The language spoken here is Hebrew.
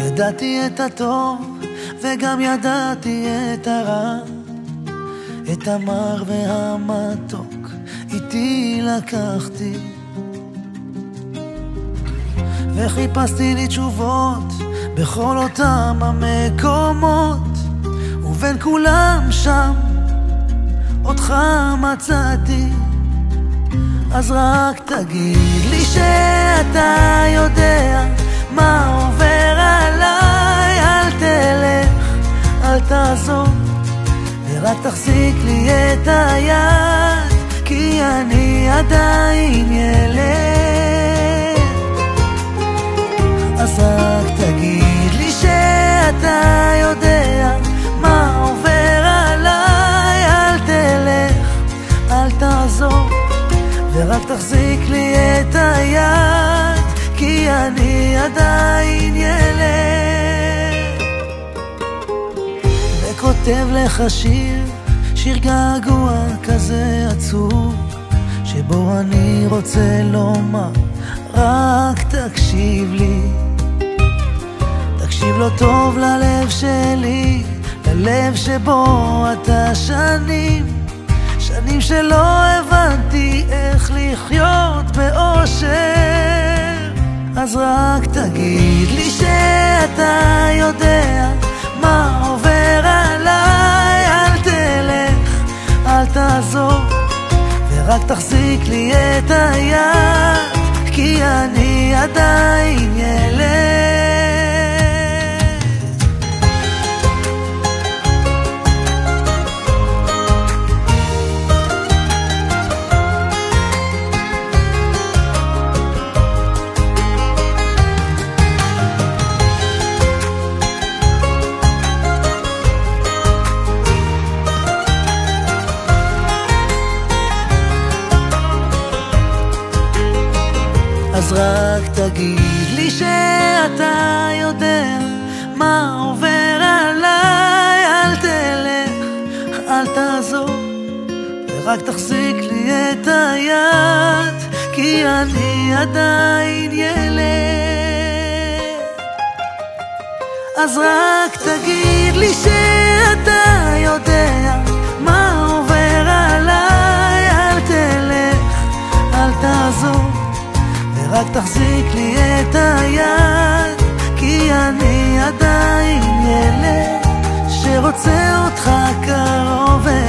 ידעתי את הטוב וגם ידעתי את הרע, את המר והמתוק איתי לקחתי, וחיפשתי לי תשובות בכל אותם המקומות, ובין כולם שם אותך מצאתי. אז רק תגיד לי שאתה יודע מה עובר עליי, אל תלך, אל תעזור, ורק תחזיק לי את היד, כי אני עדיין ילד. אז רק תגיד לי שאתה יודע מה עובר עליי, אל תלך, אל תעזור, ורק תחזיק לי את היד, כי אני עדיין ילד. וכותב לך שיר געגוע כזה עצוב, שבו אני רוצה לומר רק תקשיב לי, תקשיב לו טוב ללב שלי, ללב שבו אתה שנים שלא הבנתי איך לחיות באושר. אז רק תגיד לי שאתה יודע מה עובר עליי, אל תלך, אל תעזור, ורק תחזיק לי את היד, כי אני עדיין ילד. אז רק תגיד לי שאתה יודע מה עובר עליי, אל תלך, אל תעזור, ורק תחזיק לי את היד, כי אני עדיין ילד. אז רק תגיד לי שאתה יודע מה עובר עליי, אל תלך, אל תעזור, רק תחזיק לי את היד, כי אני עדיין ילד שרוצה אותך קרוב